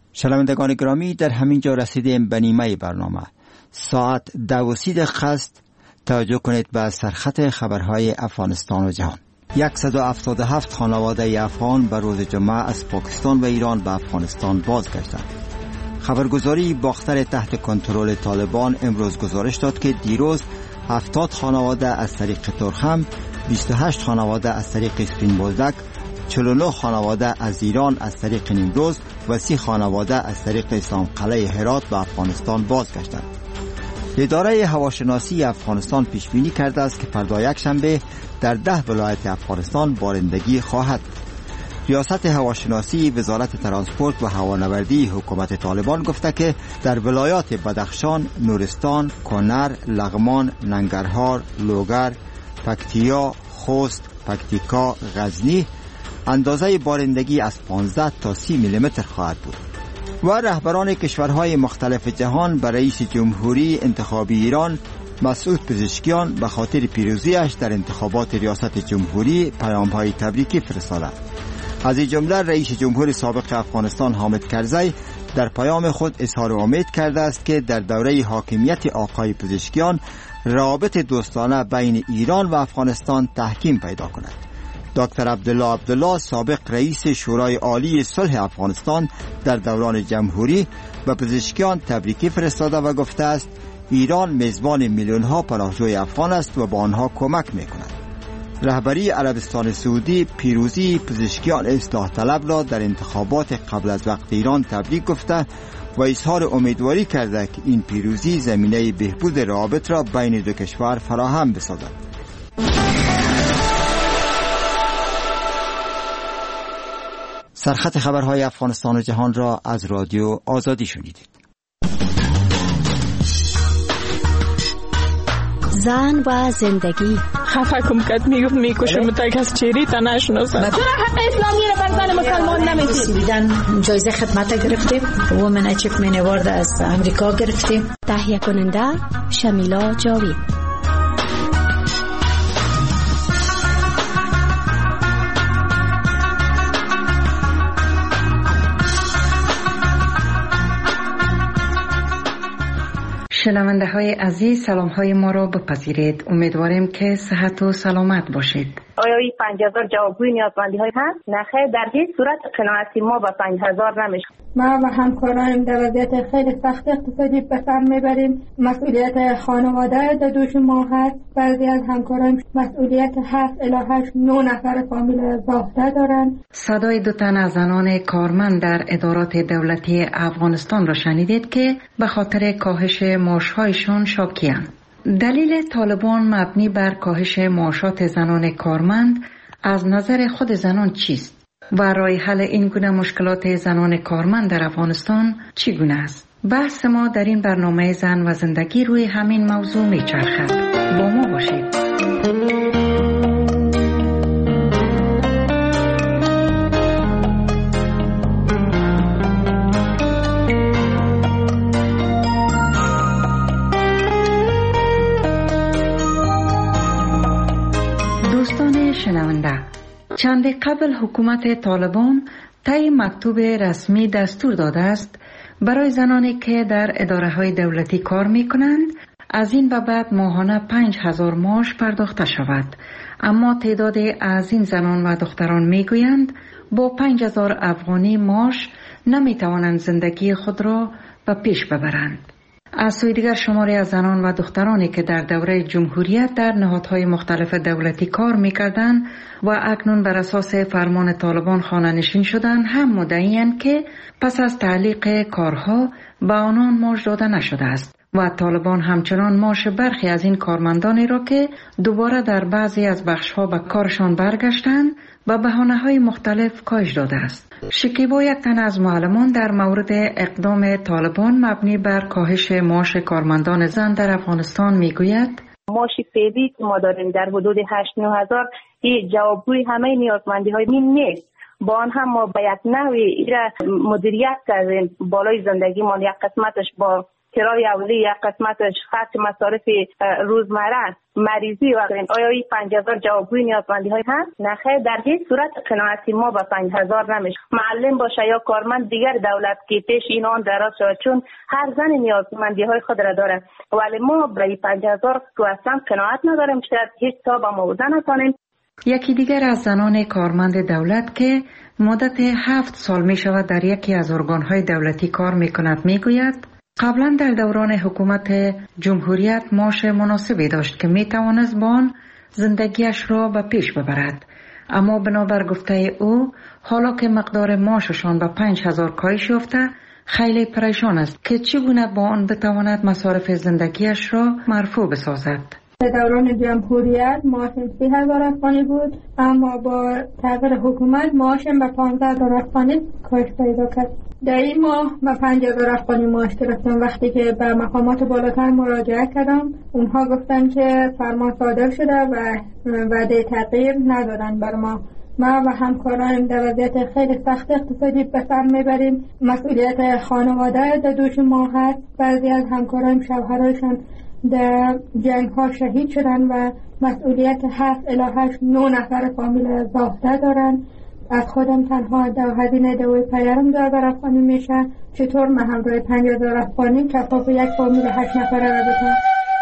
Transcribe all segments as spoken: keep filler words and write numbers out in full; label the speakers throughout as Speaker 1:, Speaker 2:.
Speaker 1: شنوندگان گرامی، در همین جا رسیدیم به نیمه برنامه. ساعت دو و سی دقیقه است. توجه کنید به سرخط خبرهای افغانستان و جهان. صد و هفتاد و هفت خانواده افغان به روز جمعه از پاکستان و ایران به افغانستان بازگشتند. خبرگزاری باختر تحت کنترل طالبان امروز گزارش داد که دیروز هفتاد خانواده از طریق ترخم، بیست و هشت خانواده از طریق سپین بولدک، چهل و نه خانواده از ایران از طریق نیمروز و سی خانواده از طریق اسلام قلعه هرات به افغانستان بازگشتند. اداره هواشناسی افغانستان پیش بینی کرده است که فردا یکشنبه در ده ولایت افغانستان بارندگی خواهد. ریاست هواشناسی وزارت ترانسپورت و هوانوردی حکومت طالبان گفته که در ولایات بدخشان، نورستان، کنر، لغمان، ننگرهار، لوگر، پکتیا، خوست، پکتیکا، غزنی اندازه بارندگی از پانزده تا سی میلیمتر خواهد بود. و رهبران کشورهای مختلف جهان به رئیس جمهوری انتخابی ایران مسعود پزشکیان به خاطر پیروزیش در انتخابات ریاست جمهوری پیام‌های تبریکی فرستادند. از این جمله رئیس جمهور سابق افغانستان حامد کرزی در پیام خود اظهار امید کرده است که در دوره حاکمیت آقای پزشکیان روابط دوستانه بین ایران و افغانستان تحکیم پیدا کند. دکتر عبدالله عبدالله سابق رئیس شورای عالی صلح افغانستان در دوران جمهوری به پزشکیان تبریکی فرستاده و گفته است ایران میزبان میلیون ها پناهجوی افغان است و با آنها کمک میکند. رهبری عربستان سعودی پیروزی پزشکیان اصلاح طلب را در انتخابات قبل از وقت ایران تبریک گفته و اظهار امیدواری کرده که این پیروزی زمینه بهبود روابط را بین دو کشور فراهم بسازد. سرخط خبرهای افغانستان و جهان را از رادیو آزادی شنیدید.
Speaker 2: زن و زندگی.
Speaker 3: خفه کم کت میگفت میکشه متک از چیری تا نشناسم.
Speaker 4: چرا حق اسلامی رو بر زن مسلمان نمیدید؟
Speaker 5: بیدن جایزه خدمت گرفتیم. وومن اچیومنت اوارد از امریکا گرفتیم.
Speaker 2: تهیه کننده شمیلا جاوید.
Speaker 6: شنونده های عزیز، سلام های ما را بپذیرید. امیدواریم که صحت و سلامت باشید.
Speaker 7: آیا این پنج هزار جوابگوی نیازمندی های هست؟ نخیر، در هیچ صورت قناعتی ما با پنج هزار نمیشه.
Speaker 8: ما و همکارایم در وضعیت خیلی سخت اقتصادی به سر میبریم. مسئولیت خانواده در دوش ما هست. بعضی از همکارایم مسئولیت هفت الی هشت نه نفر فامیل زاخته دارن.
Speaker 6: صدای دو تن از زنان کارمند در ادارات دولتی افغانستان را شنیدید که به خاطر کاهش معاشهایشان شاکی‌اند. دلیل طالبان مبنی بر کاهش معاشات زنان کارمند از نظر خود زنان چیست و راه حل این گونه مشکلات زنان کارمند در افغانستان چگونه است؟ بحث ما در این برنامه زن و زندگی روی همین موضوع میچرخد. با ما باشید. شنونده، چند قبل حکومت طالبان طی مکتوب رسمی دستور داده است برای زنانی که در اداره‌های دولتی کار می‌کنند از این به بعد ماهانه پنج هزار معاش پرداخته شود. اما تعداد از این زنان و دختران میگویند با پنج هزار افغانی معاش نمی‌توانند زندگی خود را به پیش ببرند. از سوی دیگر شماری از زنان و دخترانی که در دوره جمهوریت در نهادهای مختلف دولتی کار می‌کردند و اکنون بر اساس فرمان طالبان خانه‌نشین شدند هم مدعی‌اند که پس از تعلیق کارها به آنان معاش داده نشده است و طالبان همچنان معاش برخی از این کارمندانی را که دوباره در بعضی از بخش‌ها به کارشان برگشتند و بهانه‌های مختلف کاهش داده است. شکیبا یک تن از معلمان در مورد اقدام طالبان مبنی بر کاهش معاش کارمندان زن در افغانستان میگوید
Speaker 7: معاش فعلی که ما داریم در حدود هشت نه هزار این جوابگوی همه نیازمندی های این نیست. با آن هم ما به یک نحوی ایره مدیریت کردیم. بالای زندگی ما یک قسمتش با کرای اولی یک قسمتش خرج مصارف روزمره مریضی و غیره. آیا این پنج هزار جوابگوی نیازمندی های هست؟ نخیر، در هیچ صورت قناعتی ما با پنج هزار نمیشه. معلم باشه یا کارمند دیگر دولت که پیش این آن دراز شود، چون هر زن نیازمندی های خود را داره، ولی ما برای پنج هزار تو اصلا قناعت نداریم، شاید هیچ تا با موضوع نکنیم.
Speaker 6: یکی دیگر از زنان کارمند دولت که مدت هفت سال می شود در یکی از ارگانهای دولتی کار می کند می گوید قبلا در دوران حکومت جمهوریت معاش مناسبی داشت که می توانست با آن زندگیش را به پیش ببرد، اما بنابر گفته او حالا که مقدار معاششان به پنج هزار کاهش یافته خیلی پریشان است که چگونه با آن بتواند مصارف زندگیش را مرفوع بسازد.
Speaker 8: در دوران جمهوریت معاشم سی هزار افغانی بود، اما با تغییر حکومت معاشم به پانزده هزار افغانی کاهش پیدا کرد. در این ماه به پنج هزار افغانی معاش گرفتم. وقتی که به مقامات بالاتر مراجعه کردم، اونها گفتن که فرمان صادر شده و وعده تغییر ندادن بر ما. ما و همکارانم در وضعیت خیلی سخت اقتصادی به سر میبریم. مسئولیت خانواده در دوش ما هست. بعضی از همکارانم شوهرایشان در جنگ ها شهید شدن و مسئولیت هفت الی هشت نه نفر فامیل زاخته دارن. از خودم تنها دو هزینه دوی پیرم دو هزار افغانی میشه. چطور من همراه پنج هزار افغانی کفاف یک فامیل هشت نفره را بکنم؟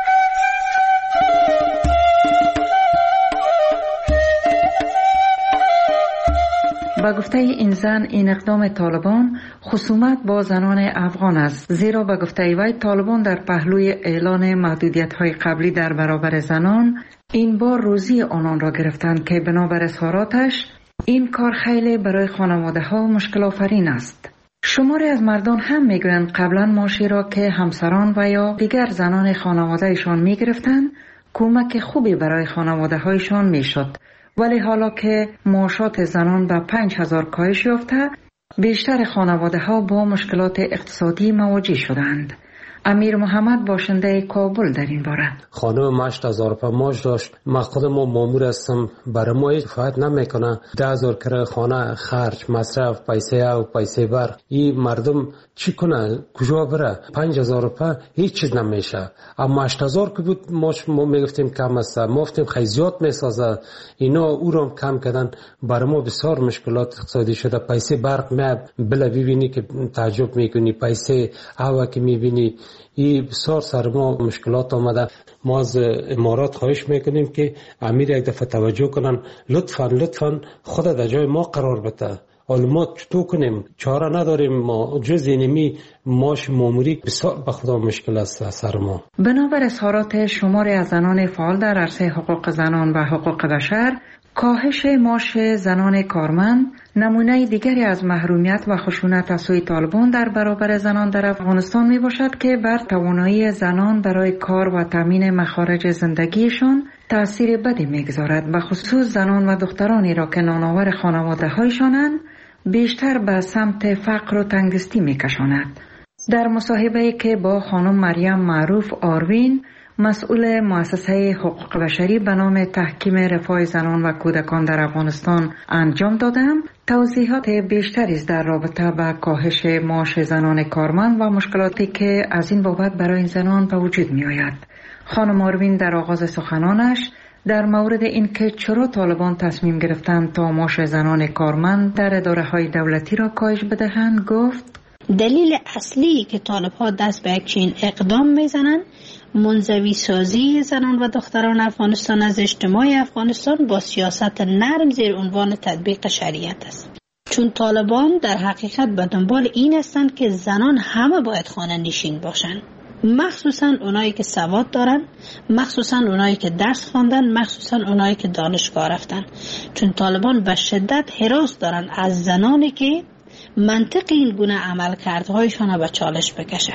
Speaker 6: با گفته این زن این اقدام طالبان خصومت با زنان افغان است، زیرا با گفته وی طالبان در پهلوی اعلان محدودیت‌های قبلی در برابر زنان این بار روزی آنان را گرفتند که بنابر اظهاراتش این کار خیلی برای خانواده ها مشکل آفرین است. شماری از مردان هم میگویند قبلا معاشی را که همسران و یا دیگر زنان خانوادهشان میگرفتند کمک خوبی برای خانواده هایشان میشد، ولی حالا که معاشات زنان به پنج هزار کاهش یافته بیشتر خانواده ها با مشکلات اقتصادی مواجه شدند. امیر محمد باشنده کابل در این باره:
Speaker 9: خانم هشت هزار روپیه معاش داشت. من خودم مامور هستم، برای ما هیچ فایده نمیکنه. ده هزار کرایه خانه، خرج، مصرف، پیسه او پیسه برق، این مردم چی کنه؟ کجا بره؟ پنج هزار روپیه هیچ چیز نمیشه. اما هشت هزار که بود معاش ما میگفتیم کم است، ما گفتیم خیلی زیاد میسازه. اینا او رو کم کردن. برای ما بسیار مشکلات اقتصادی شده. پیسه برق می بلا ببینی که تعجب میکنی، پیسه هوا که میبینی، این بسیار سر ما مشکلات آمده. ما از امارات خواهش میکنیم که امیر یک دفعه توجه کنن، لطفاً لطفاً خود در جای ما قرار بده. حالا ما چطور کنیم؟ چاره نداریم. ما جز اینمی ماش ماموری بسیار به خدا مشکل است سر ما.
Speaker 6: بنابر اظهارات شماری از زنان فعال در عرصه حقوق زنان و حقوق بشر، کاهش معاش زنان کارمند نمونه دیگری از محرومیت و خشونت از سوی طالبان در برابر زنان در افغانستان می باشد که بر توانایی زنان برای کار و تامین مخارج زندگیشان تأثیر بدی میگذارد و خصوص زنان و دخترانی را که نانآور خانواده هایشانند بیشتر به سمت فقر و تنگستی میکشاند. در مصاحبه‌ای که با خانم مریم معروف آروین، مسئول مؤسسه حقوق بشری به نام تحکیم رفاه زنان و کودکان در افغانستان انجام دادم، توضیحات بیشتری در رابطه با کاهش معاش زنان کارمند و مشکلاتی که از این بابت برای این زنان به وجود می آید. خانم آروین در آغاز سخنانش در مورد اینکه چرا طالبان تصمیم گرفتند تا معاش زنان کارمند در اداره‌های دولتی را کاهش بدهند گفت:
Speaker 5: دلیل اصلی که طالب‌ها دست به یک چنین اقدام میزنند منزوی سازی زنان و دختران افغانستان از اجتماع افغانستان با سیاست نرم زیر عنوان تطبیق شریعت است. چون طالبان در حقیقت به دنبال این هستند که زنان همه باید خانه نشین باشند، مخصوصا اونایی که سواد دارن، مخصوصا اونایی که درس خواندن، مخصوصا اونایی که دانشگاه رفتن. چون طالبان به شدت هراس دارن از زنانی که منطق این گونه عملکردهایشان به چالش بکشه.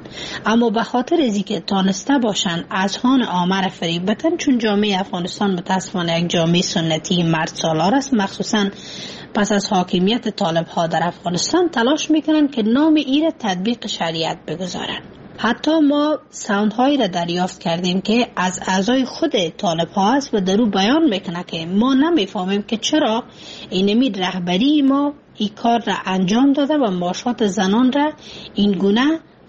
Speaker 5: اما به خاطر از اینکه تانسته باشن از هان آمر فریب بتن، چون جامعه افغانستان متاسفانه یک جامعه سنتی مرد سالار است، مخصوصا پس از حاکمیت طالب ها در افغانستان تلاش میکنن که نام این تطبیق شریعت بگذارن. حتی ما ساوندهایی را دریافت کردیم که از اعضای خود طالب ها است و در او بیان میکنه که ما نمیفهمیم که چرا اینمی رهبری ما این کار را انجام داده و معاشات زنان را این گونه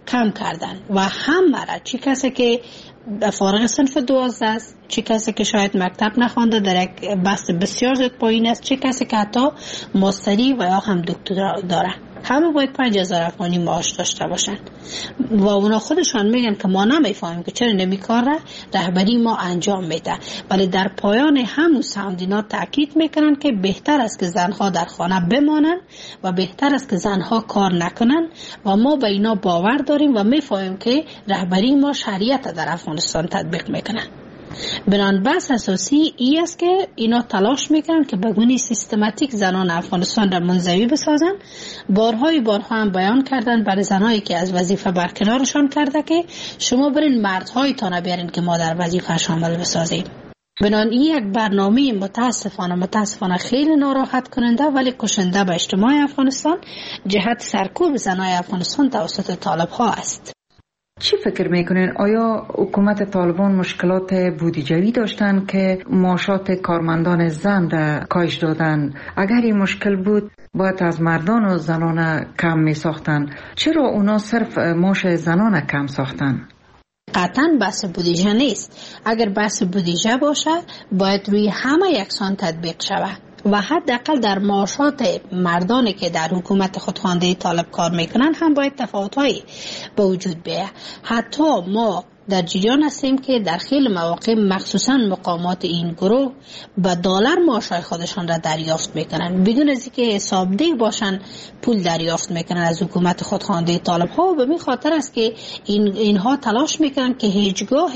Speaker 5: کم کردن و همه را، چی کسی که فارغ صنف دوازده است، چی کسی که شاید مکتب نخوانده در یک بست بسیار زیاد پایین است، چی کسی که حتی ماستری و یا هم دکترا داره، همه باید پنج هزار افغانی معاش داشته باشن و اونا خودشان میگن که ما نمیفهمیم که چرا نمی کار را رهبری ما انجام میده، ولی در پایان همون ساندینا تاکید میکنن که بهتر است که زنها در خانه بمانن و بهتر است که زنها کار نکنن و ما به اینا باور داریم و میفهمیم که رهبری ما شریعت در افغانستان تطبیق میکنه. بنان بحث اساسی ای است که اینا تلاش میکنن که بگونی سیستماتیک زنان افغانستان را منزوی بسازن. بارهای بارها هم بیان کردن برای زنایی که از وظیفه برکنارشان کرده که شما برین مردهای تا بیارین که ما در وظیفه شامل بسازیم. بنان این یک برنامه متاسفانه متاسفانه خیلی ناراحت کننده ولی کشنده به اجتماع افغانستان جهت سرکوب زنای افغانستان توسط طالب ها است.
Speaker 6: چی فکر میکنین؟ آیا حکومت طالبان مشکلات بودجه‌ای داشتن که معاشات کارمندان زن را کاهش دادن؟ اگر این مشکل بود باید از مردان و زنان کم می ساختن. چرا اونا صرف معاش زنان کم ساختن؟
Speaker 5: قطعا بحث بودجه نیست. اگر بحث بودجه باشه باید روی همه یکسان تطبیق شود و حداقل در معاشات مردانی که در حکومت خودخوانده طالب کار میکنن هم باید تفاوت‌هایی به وجود بیاید. حتی ما در جریان هستیم که در خیلی مواقع مخصوصا مقامات این گروه به دلار معاشای خودشان را دریافت میکنن بدون از اینکه حسابدهی باشن، پول دریافت میکنن از حکومت خودخوانده طالب ها و به این خاطر است که این اینها تلاش میکنن که هیچگاه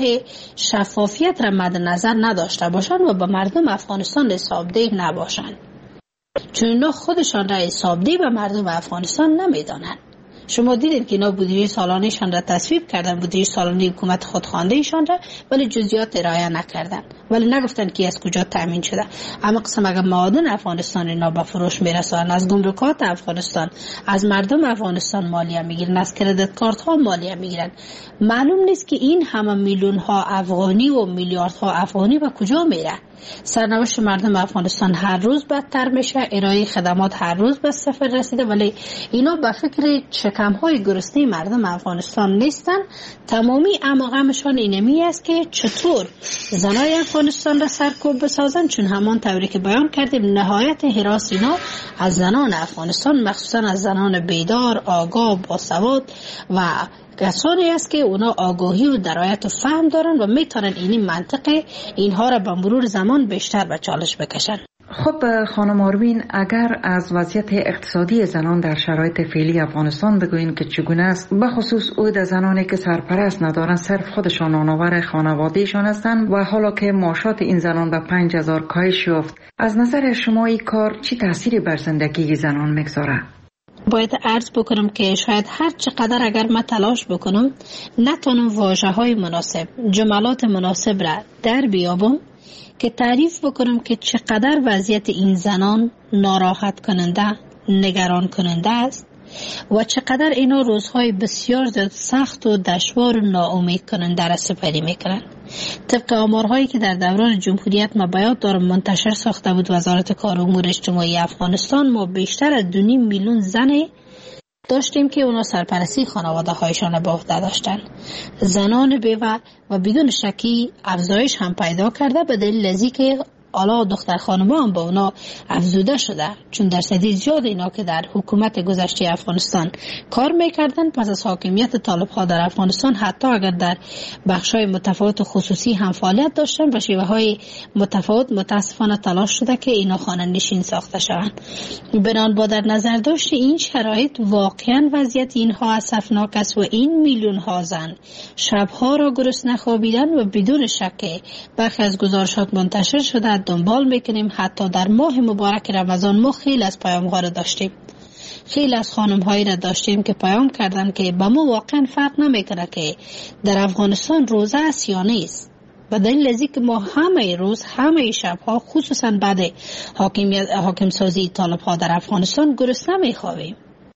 Speaker 5: شفافیت را مد نظر نداشته باشن و به مردم افغانستان حسابده نباشن، چون اینا خودشان را حسابده به مردم افغانستان نمیدانن. شما دیدید که اینا بودجه سالانه‌شان را تصویب کردن، بودجه سالانه حکومت خودخوانده ایشان را، ولی جزئیات ارائه نکردن، ولی نگفتن که از کجا تامین شده. اما قسم اگر معادن افغانستان اینا به فروش میرسونن، از گمرکات افغانستان، از مردم افغانستان مالیه میگیرن، از کردیت کارت ها مالیه میگیرن، معلوم نیست که این همه میلیون ها افغانی و میلیارد ها افغانی به کجا میره. سرنوشت مردم افغانستان هر روز بدتر میشه، ارائه خدمات هر روز به صفر رسیده، ولی اینا به فکر شکم‌های گرسنه مردم افغانستان نیستن. تمامی اماغمشان اینمی است که چطور زنای افغانستان را سرکوب بسازن، چون همان طوری که بیان کردیم نهایت هراس اینا از زنان افغانستان، مخصوصا از زنان بیدار، آگاه، باسواد و کسانی است که اونا آگاهی و درایت و فهم دارن و میتونن این منطقه اینها را به مرور زمان بیشتر به چالش بکشن.
Speaker 6: خب خانم آروین، اگر از وضعیت اقتصادی زنان در شرایط فعلی افغانستان بگوین که چگونه است، به خصوص عود زنانی که سرپرست ندارن، صرف خودشان نانآور خانوادهشان هستند و حالا که معاشات این زنان به پنج هزار کاهش یافت، از نظر شما این کار چی تأثیری بر زندگی زنان میگذاره؟
Speaker 5: باید عرض بکنم که شاید هر چقدر اگر من تلاش بکنم نتونم واژه های مناسب، جملات مناسب را در بیابم که تعریف بکنم که چقدر وضعیت این زنان ناراحت کننده، نگران کننده است و چقدر اینا روزهای بسیار زیاد سخت و دشوار و ناامید کننده را سپری میکنن. طبق آمارهایی که در دوران جمهوریت ما بیاد دارم منتشر ساخته بود وزارت کار و امور اجتماعی افغانستان، ما بیشتر از دو نیم میلیون زن داشتیم که اونا سرپرستی خانواده هایشان به عهده داشتن. زنان بیوه و بدون شکی افزایش هم پیدا کرده به دلیل ازی که حالا دختر خانم‌ها هم با اونا افزوده شده، چون درصدی زیاد اینا که در حکومت گذشته افغانستان کار میکردن پس از حاکمیت طالب‌ها در افغانستان، حتی اگر در بخش‌های متفاوت و خصوصی هم فعالیت داشتن و شیوه‌های متفاوت، متاسفانه تلاش شده که اینا خانه نشین ساخته شوند. بنابراین با در نظر داشت این شرایط واقعا وضعیت اینها اسفناک است و این میلیون ها زن شبها را گرسنه خوابیدن و بدون شک برخی از گزارشات منتشر شده دنبال میکنیم. حتی در ماه مبارک رمضان ما خیلی از پیام‌ها را داشتیم، خیلی از خانم‌هایی را داشتیم که پیام کردن که با ما واقعا فرق نمیکنه که در افغانستان روزه است یا نیست، و دلیل ازی که ما همه روز همه شبها خصوصا بعد حاکمیت حاکم سازی طالب‌ها در افغانستان گرسنه میخوابیم.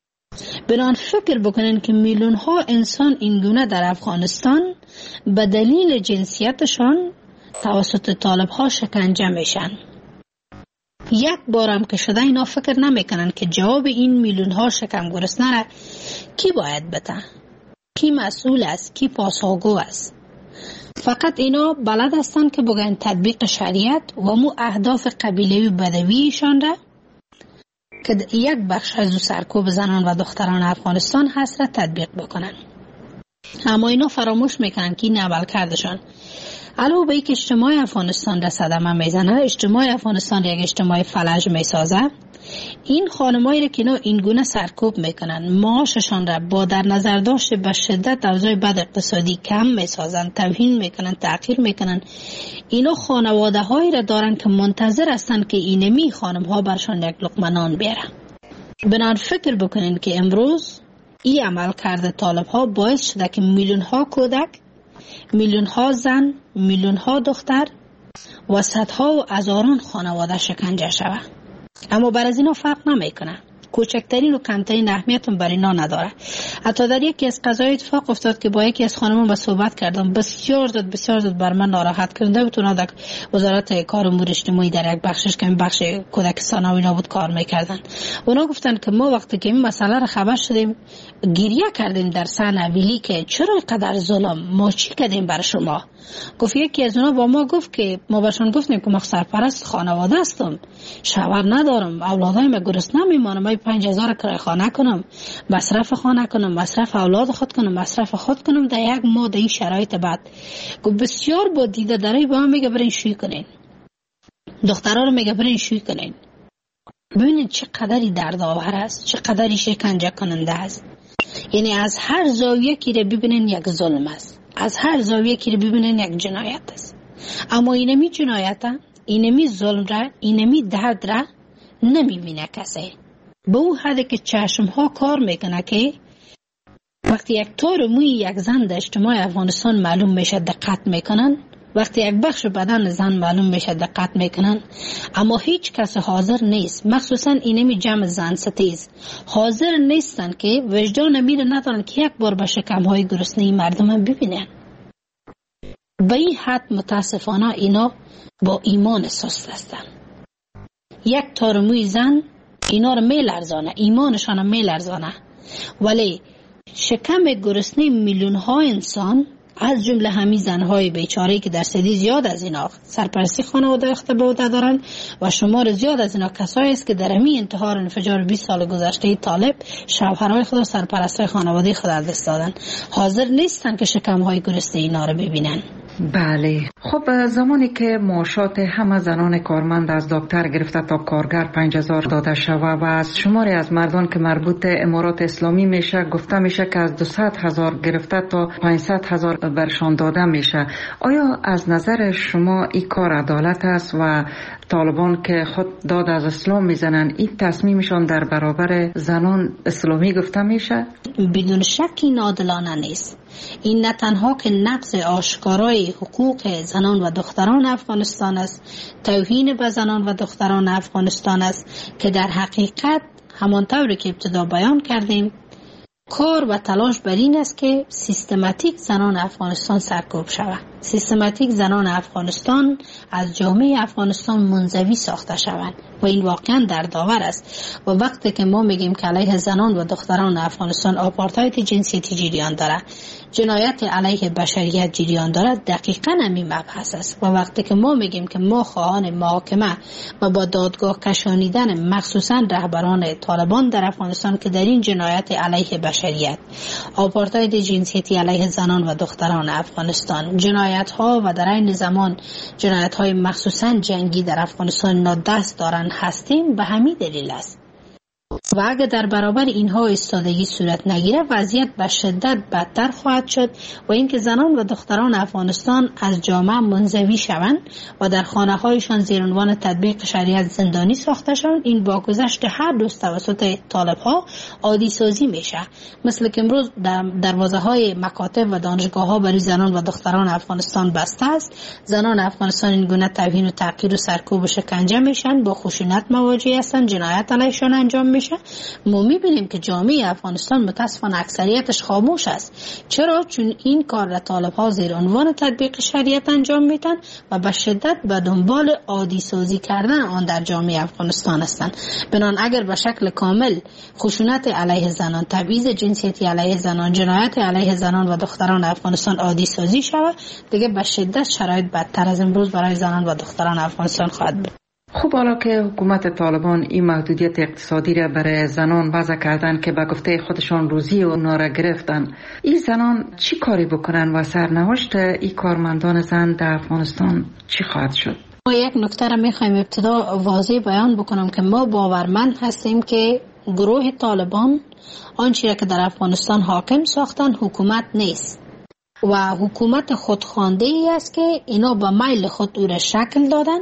Speaker 5: بنان فکر بکنن که میلیون ها انسان این گونه در افغانستان به دلیل جنسیتشان توسط طالب ها شکنجه میشن. یک بارم که شده اینا فکر نمیکنن که جواب این میلیون ها شکم گرسنه را کی باید بده. کی مسئول است، کی پاسخگو است. فقط اینا بلد هستند که بگن تطبیق شریعت و مو اهداف قبیله‌ای بدویشان را که یک بخش از سرکوب زنان و دختران افغانستان هست را تطبیق بکنن. اما اینا فراموش میکنن که این عمل کردشان علاوه بر اینکه اجتماع افغانستان را صدمه میزنه، اجتماع افغانستان یک اجتماع فلج میسازه. این خانمایی را که اینا این گونه سرکوب میکنن، معاششان را با در نظر داشته به شدت اوضاع بد اقتصادی کم میسازن، توهین میکنن، تحقیر میکنن. اینا خانواده هایی را دارن که منتظر هستن که اینمی خانم ها برشان یک لقمه نان بیارن. بنابراین فکر بکنین که امروز این عمل کرده طالب ها باعث شده که میلیون ها کودک، میلیون ها زن، میلیون ها دختر و صدها و هزاران خانواده شکنجه شود. اما بر از اینا فرق نمیکنه، کوچکترین و کمترین اهمیت بر اینا نداره. حتی در یکی از قضایا اتفاق افتاد که با یکی از خانمان با صحبت کردم، بسیار زود بسیار زود بر من ناراحت کننده بود. اونا در وزارت کار امور اجتماعی در یک بخشش که این بخش کودک ثانوی نبود کار میکردن. اونا گفتن که ما وقتی که این مسئله رو خبر شدیم گریه کردیم در سن اویلی که چرا اینقدر ظلم، ما چی کردیم برای شما. گفت یکی از اونا با ما گفت که ما بهشون گفتیم که ما سرپرست خانواده هستم، شوهر ندارم، اولادایم گرسنه میمانم، من پنج هزار کرایه خانه کنم، مصرف خانه کنم، مصرف اولاد خود کنم، مصرف خود کنم در یک ماه در این شرایط بعد. گفت بسیار با دیده داره با هم میگه برین شوی کنین، دخترها رو میگه برین شوی کنین. ببینید چه قدری دردآور است، چه قدری شکنجه کننده است. یعنی از هر زاویه که رو ببینین یک ظلم است، از هر زاویه که رو ببینین یک جنایت است. اما اینمی جنایت، اینمی ظلم را، اینمی درد را نمیبینه کسی. به او حدی که چشم ها کار میکنه که وقتی یک طور موی یک زن در اجتماع افغانستان معلوم میشه دقت میکنن، وقتی یک بخش بدن زن معلوم میشه دقت میکنن، اما هیچ کس حاضر نیست، مخصوصا اینمی جمع زن ستیز حاضر نیستن که وجدان میره ندارن که یک بار به شکم های گرسنه مردم ببینن. به این حد متاسفانه اینا با ایمان سست هستن. یک تار موی زن اینا رو میلرزانه، ایمانشان رو میلرزانه، ولی شکم گرسنه میلیون ها انسان از جمله همین زنهای بیچاره که درصدی زیاد از اینا سرپرستی خانواده اختباده دارن و شمار زیاد از اینا کسایی است که در همین انتحار انفجار بیست سال گذشته طالب شوهرای خود و سرپرستای خانواده خود از دست دادن، حاضر نیستن که شکمهای گرسنه اینا رو ببینن.
Speaker 6: بله، خب زمانی که معاشات همه زنان کارمند از دکتر گرفته تا کارگر پنج هزار داده شود و از شماری از مردان که مربوط امارات اسلامی میشه گفته میشه که از دویست هزار گرفته تا پانصد هزار برشان داده میشه، آیا از نظر شما این کار عدالت است و طالبان که خود داد از اسلام میزنن این تصمیمشان در برابر زنان اسلامی گفته میشه؟
Speaker 5: بدون شکی عادلانه نیست. این نه تنها که نقض آشکارای حقوق زنان و دختران افغانستان است، توهین به زنان و دختران افغانستان است که در حقیقت همانطوری که ابتدا بیان کردیم کار و تلاش بر این است که سیستماتیک زنان افغانستان سرکوب شود، سیستماتیک زنان افغانستان از جامعه افغانستان منزوی ساخته شوند و این واقعا دردآور است. و وقتی که ما میگیم که علیه زنان و دختران افغانستان آپارتاید جنسیتی جریان داره، جنایت علیه بشریت جریان داره، دقیقاً همین مبحث است. و وقتی که ما میگیم که ما خواهان محاکمه و با دادگاه کشانیدن مخصوصا رهبران طالبان در افغانستان که در این جنایت علیه بشریت، آپارتاید جنسیتی علیه زنان و دختران افغانستان، جنایت ها و در این زمان جنایت های مخصوصا جنگی در افغانستان نا دست دارن هستیم، به همین دلیل است. و اگر در برابر اینها ایستادگی صورت نگیره وضعیت به شدت بدتر خواهد شد و اینکه زنان و دختران افغانستان از جامعه منزوی شوند و در خانه هایشان زیر عنوان تطبیق شریعت زندانی ساخته شوند. این با گذشت هر دوست توسط طالب ها عادی سازی میشه، مثل که امروز دروازه های مکاتب و دانشگاه ها برای زنان و دختران افغانستان بسته است. زنان افغانستان این گونه توهین و تحقیر و سرکوب و شکنجه میشن، با خشونت مواجه هستند، جنایت علیشان انجام میشه ما میبینیم که جامعه افغانستان متاسفانه اکثریتش خاموش است. چرا؟ چون این کار را طالب ها زیر عنوان تطبیق شریعت انجام میدن و به شدت به دنبال عادی سازی کردن آن در جامعه افغانستان هستند. بنان اگر به شکل کامل خشونت علیه زنان، تبعیض جنسیتی علیه زنان، جنایت علیه زنان و دختران افغانستان عادی سازی شود، دیگه به شدت شرایط بدتر از امروز برای زنان و دختران افغانستان خواهد بود.
Speaker 6: خب حالا که حکومت طالبان این محدودیت اقتصادی را برای زنان وضع کردن که به گفته خودشان روزی اونا را گرفتن، این زنان چی کاری بکنن و سرنوشت این کارمندان زن در افغانستان چی خواهد شد؟
Speaker 5: ما یک نکته را میخوایم ابتدا واضح بیان بکنم که ما باورمند هستیم که گروه طالبان آنچه که در افغانستان حاکم ساختن حکومت نیست و حکومت خودخوانده ای است که اینا با میل خود او را شکل دادن.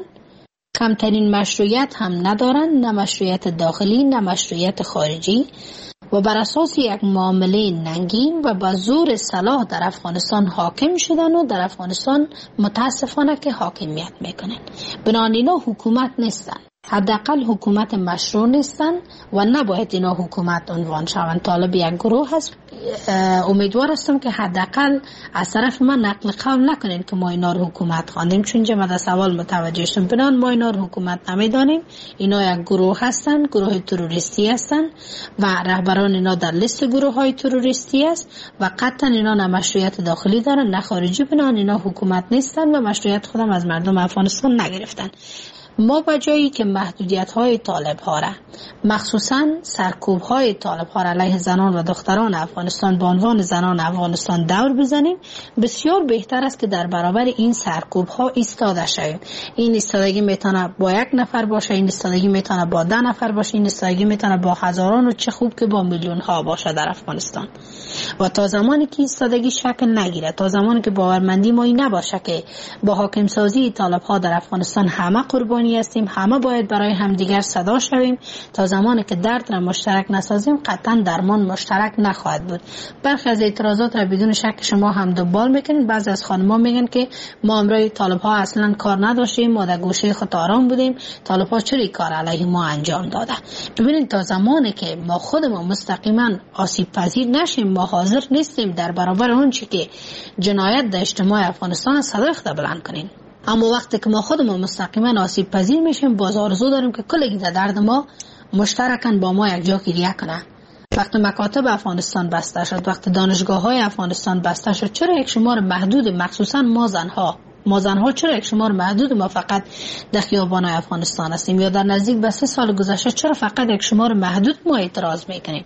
Speaker 5: کمترین مشروعیت هم ندارن، نه مشروعیت داخلی نه مشروعیت خارجی، و بر اساس یک معامله ننگین و با زور سلاح در افغانستان حاکم شدن و در افغانستان متاسفانه که حاکمیت میکنن. بنابراین اینا حکومت نیستن، حداقل حکومت مشروع نیستن و نباید اینا حکومت عنوان شوند. طالب یک گروه هست. امیدوار هستم که حداقل از طرف من نقل قول نکنین که ما اینا رو حکومت خواندیم، چون جمع در سوال متوجه شدم. بنان ما اینا رو حکومت نمیدانیم. اینا یک گروه هستن، گروه تروریستی هستن و رهبران اینا در لیست گروه های تروریستی است و قطعا اینا نه مشروعیت داخلی دارن نه خارجی. بنان اینا حکومت نیستن و مشروعیت خودم از مردم افغانستان نگرفتن. ما با جایی که محدودیت های طالب ها را، مخصوصا سرکوب های طالب ها را علیه زنان و دختران افغانستان به عنوان زنان افغانستان دور بزنیم، بسیار بهتر است که در برابر این سرکوب ها ایستاده شویم. این ایستادگی میتونه با یک نفر باشه، این ایستادگی میتونه با ده نفر باشه، این ایستادگی میتونه با هزاران و چه خوب که با میلیون ها باشه در افغانستان. و تا زمانی که ایستادگی شکل نگیره، تا زمانی که باورمندی ما این نباشه که با حاکم سازی طالب ها در افغانستان همه قربانی هستیم، همه باید برای همدیگر صدا شویم، تا زمانی که درد را مشترک نسازیم قطعا درمان مشترک نخواهد بود. برخی از اعتراضات را بدون شک شما هم دنبال میکنید. بعضی از خانم‌ها میگن که ما امروز طالب ها اصلا کار نداشتیم، ما در گوشه خود آرام بودیم، طالب ها چرا کار علیه ما انجام داده؟ ببینید تا زمانی که ما خودمون مستقیما آسیب پذیر نشیم، ما حاضر نیستیم در برابر اون چی که جنایت در اجتماع افغانستان صدای خود بلند کنیم. اما وقتی که ما خودمون مستقیما آسیب پذیر میشیم، باز آرزو داریم که کلی در درد ما مشترکاً با ما یک جا گریه کنه. وقتی مکاتب افغانستان بسته شد، وقتی دانشگاه های افغانستان بسته شد، چرا یک شمار محدود، مخصوصا ما زنها ما زنها چرا یک شمار محدود ما فقط در خیابان افغانستان هستیم؟ یا در نزدیک به سه سال گذشته چرا فقط یک شمار محدود ما اعتراض میکنیم؟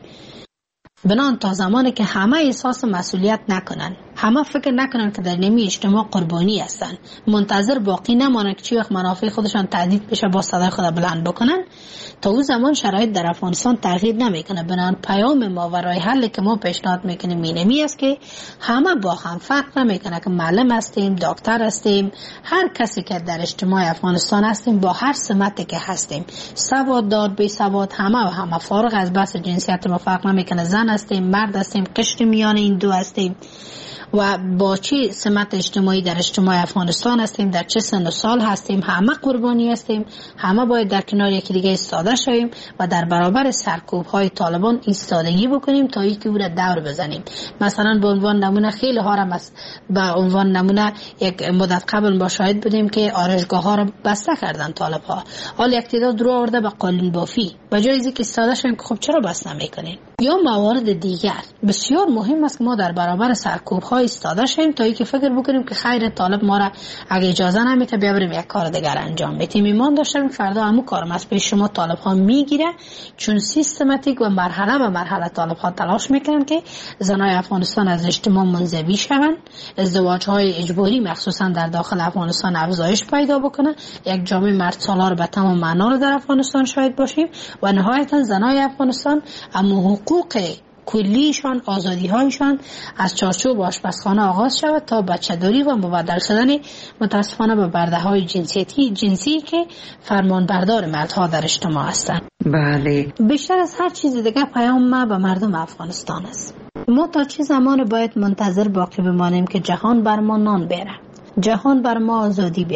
Speaker 5: بنان تا زمانی که همه احساس مسئولیت نکنن، همه فکر نکنن که در نمی اجتماع قربانی هستن، منتظر باقی نمانن که چی وقت منافع خودشان تهدید بشه با صدای خود بلند بکنن، تا اون زمان شرایط در افغانستان تغییر نمیکنه. بنان پیام ما و راه حلی که ما پیشنهاد میکنیم اینمی است که همه با هم فرق نمیکنه که معلم هستیم، دکتر هستیم، هر کسی که در اجتماع افغانستان هستیم، با هر سمتی که هستیم، سواد دار بی سواد، همه و همه فارغ از بحث جنسیت ما فرق نمیکنه، زن هستیم، مرد هستیم، قشر میان این دو هستیم و با چه سمت اجتماعی در اجتماع افغانستان هستیم، در چه سن و سال هستیم، همه قربانی هستیم. همه باید در کنار یکی دیگه ایستاده شویم و در برابر سرکوب های طالبان ایستادگی بکنیم تا اینکه او را دور بزنیم. مثلا به عنوان نمونه خیلی ها را به عنوان نمونه یک مدت قبل ما شاهد بودیم که آرایشگاه ها را بسته کردن طالب ها. حال یک تعداد رو آورده به قالین بافی، به جای اینکه ایستاده شویم که خب چرا بس نمیکنین؟ یا موارد دیگر بسیار مهم است که ما در برابر سرکوب ها ایستاده شیم تا اینکه فکر بکنیم که خیر طالب ما را اگه اجازه نمیده بیا بریم یک کار دیگر انجام بدیم. ایمان داشتیم فردا همون کارم از پیش شما طالب ها میگیره، چون سیستماتیک و مرحله به مرحله طالب ها تلاش میکنن که زنای افغانستان از اجتماع منزوی شوند، ازدواج های اجباری مخصوصا در داخل افغانستان افزایش پیدا بکنه، یک جامعه مرد سالار به تمام معنا رو در افغانستان شاهد باشیم و نهایتا زنای افغانستان اما حقوق کلیشان، آزادی هایشان از چارچوب آشپزخانه آغاز شود تا بچه‌داری و مبدل شدن متاسفانه به برده های جنسیتی جنسی که فرمانبردار مردها در اجتماع هستند.
Speaker 6: بله.
Speaker 5: بیشتر از هر چیز دیگه پیام ما به مردم افغانستان است. ما تا چه زمان باید منتظر باقی بمانیم که جهان بر ما نان بیاره، جهان بر ما آزادی بیاره؟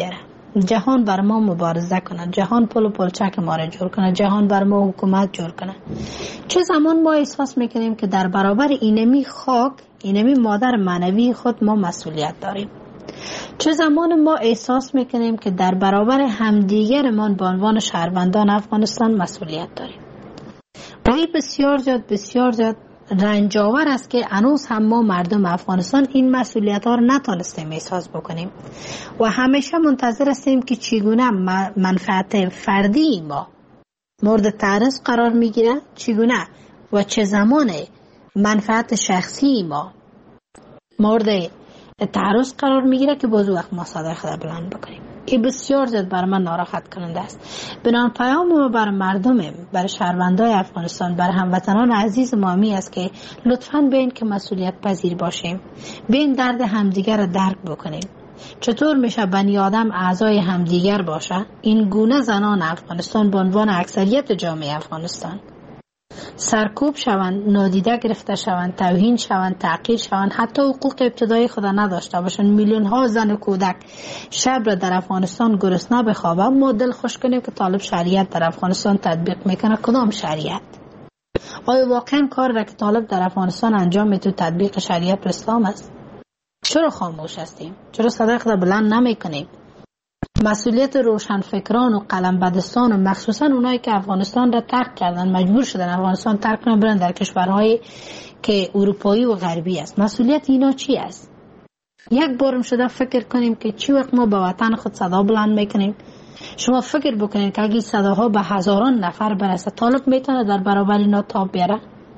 Speaker 5: جهان بر ما مبارزه کنه، جهان پل و پلچک ما را جور کنه، جهان بر ما حکومت جور کنه. چه زمان ما احساس میکنیم که در برابر اینمی خاک، اینمی مادر معنوی خود ما مسئولیت داریم. چه زمان ما احساس میکنیم که در برابر همدیگرمان به عنوان شهروندان افغانستان مسئولیت داریم. و این بسیار زیاد بسیار زیاد رنجاور است که هنوز هم ما مردم افغانستان این مسئولیت ها رو نتانستیم احساس بکنیم و همیشه منتظر هستیم که چگونه منفعت فردی ما مورد تعرض قرار میگیره، چگونه و چه زمان منفعت شخصی ما مورد تعرض قرار میگیره که باز وقت ما صدای خود بلند بکنیم. این بسیار زیاد بر من ناراحت کننده است. بنان پیام ما بر مردم، بر شهروندای افغانستان، بر هموطنان عزیز ما می است که لطفاً بین که مسئولیت پذیر باشیم، بین درد همدیگر را درک بکنیم. چطور میشه بنی آدم اعضای همدیگر باشه؟ این گونه زنان افغانستان به عنوان اکثریت جامعه افغانستان سرکوب شوند، نادیده گرفته شوند، توهین شوند، تحقیر شوند، حتی حقوق ابتدایی خود نداشته باشند. میلیون ها زن و کودک شب را در افغانستان گرسنه بخوابه. ما دل خوش کنیم که طالب شریعت در افغانستان تطبیق میکنه. کدام شریعت؟ آیا واقعا کار را که طالب در افغانستان انجام میده تطبیق شریعت اسلام است؟ چرا خاموش هستیم؟ چرا صدای خود بلند نمیکنیم؟ مسئولیت روشنفکران و قلمبدستان و مخصوصا اونایی که افغانستان را ترک کردن، مجبور شدن افغانستان ترک کنن برن در کشورهای که اروپایی و غربی است، مسئولیت اینا چی است؟ یک بارم شده فکر کنیم که چی وقت ما به وطن خود صدا بلند میکنیم. شما فکر بکنید که اگه صداها به هزاران نفر برسه، طالب میتونه در برابر اینا تاب بیاره؟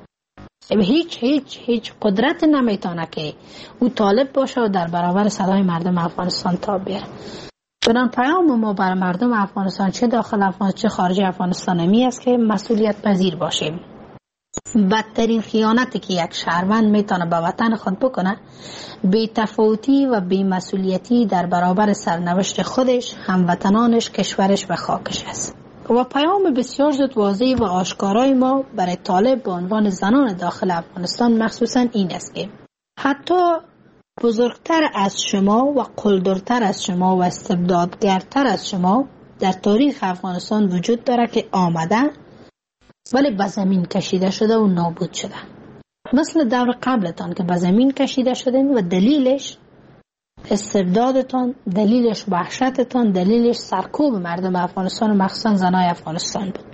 Speaker 5: هیچ هیچ هیچ قدرت نمیتونه که او طالب باشه و در برابر صدای مردم افغانستان تاب بیاره. بنان پیام ما بر مردم افغانستان، چه داخل افغانستان چه خارج افغانستان، می است که مسئولیت پذیر باشیم. بدترین خیانتی که یک شهروند میتونه به وطن خود بکنه، بی تفاوتی و بی مسئولیتی در برابر سرنوشت خودش، هموطنانش، کشورش و خاکش است. و پیام بسیار زود واضح و آشکارای ما برای طالب به عنوان زنان داخل افغانستان مخصوصا این است که حتی بزرگتر از شما و قلدرتر از شما و استبدادگرتر از شما در تاریخ افغانستان وجود داره که آمده ولی به زمین کشیده شده و نابود شده. مثل دور قبلتان که به زمین کشیده شدین و دلیلش استبدادتان، دلیلش وحشتتان، دلیلش سرکوب مردم افغانستان و مخصوصا زنای افغانستان بود.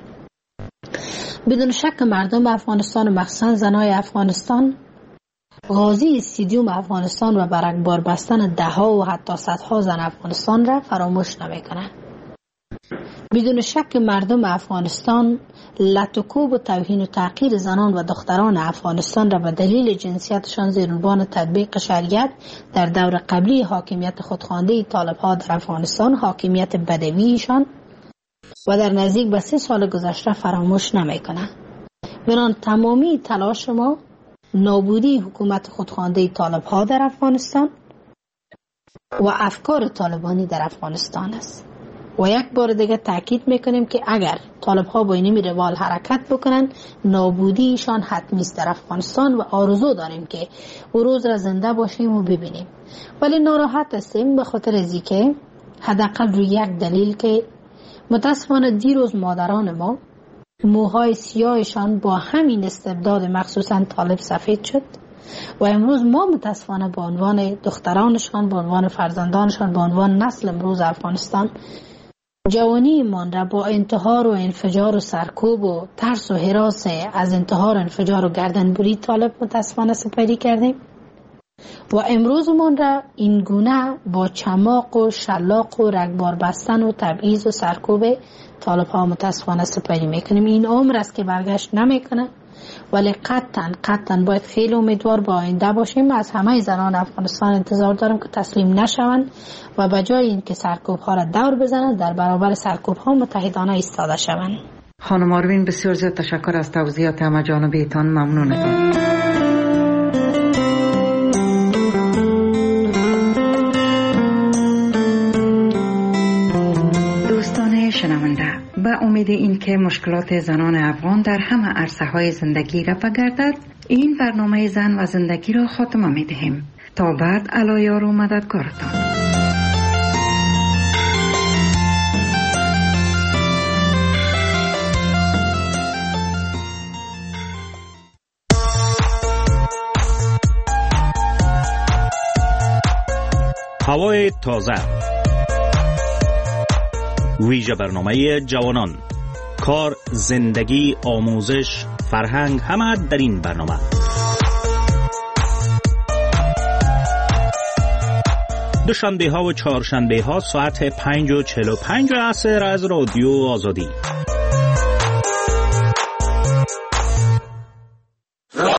Speaker 5: بدون شک مردم افغانستان و مخصوصا زنای افغانستان غازی استیدیوم افغانستان و برگبار بستن ده ها و حتی صدها زن افغانستان را فراموش نمیکنند. بدون شک مردم افغانستان لطکوب و توهین و تحقیر زنان و دختران افغانستان را به دلیل جنسیتشان زیر عنوان تطبیق شریعت در دور قبلی حاکمیت خودخوانده طالب‌ها در افغانستان، حاکمیت بدویشان و در نزدیک به سه سال گذشته فراموش نمیکنند. بنان تمامی تلاش ما نابودی حکومت خودخوانده طالب‌ها در افغانستان و افکار طالبانی در افغانستان است. و یک بار دیگه تاکید میکنیم که اگر طالب‌ها با اینمی روال حرکت بکنن، نابودیشان حتمی است در افغانستان و آرزو داریم که او روز را زنده باشیم و ببینیم. ولی ناراحت هستیم به خاطر از که حداقل روی یک دلیل که متاسفانه دیروز مادران ما موهای سیاهشان با همین استبداد مخصوصا طالب سفید شد و امروز ما متاسفانه به عنوان دخترانشان، به عنوان فرزندانشان، به عنوان نسل امروز افغانستان جوانی من را با انتحار و انفجار و سرکوب و ترس و هراس از انتحار و انفجار و گردنبری طالب متاسفانه سپری کردیم و امروز من را این گونه با چماق و شلاق و رگبار بستن و تبعیض و سرکوب طالب ها متاسفانه سپری میکنیم. این عمر است که برگشت نمیکنه، ولی قطعا قطعا باید خیلی امیدوار با آینده باشیم. از همه زنان افغانستان انتظار دارم که تسلیم نشوند و به جای این که سرکوب ها را دور بزنند در برابر سرکوب ها متحدانه ایستاده شوند.
Speaker 6: خانم آروین بسیار زیاد تشکر از توضیحات همه جانبیتان. ممنونتان. شنونده، به امید این که مشکلات زنان افغان در همه عرصه های زندگی رفع گردد، این برنامه زن و زندگی را خاتمه می دهیم. تا بعد، علی یار و مددگارتان.
Speaker 10: هوای تازه، ویژه برنامه جوانان، کار، زندگی، آموزش، فرهنگ، همه در این برنامه. دوشنبه ها و چهارشنبه ها ساعت پنج و چهل و پنج عصر از رادیو آزادی.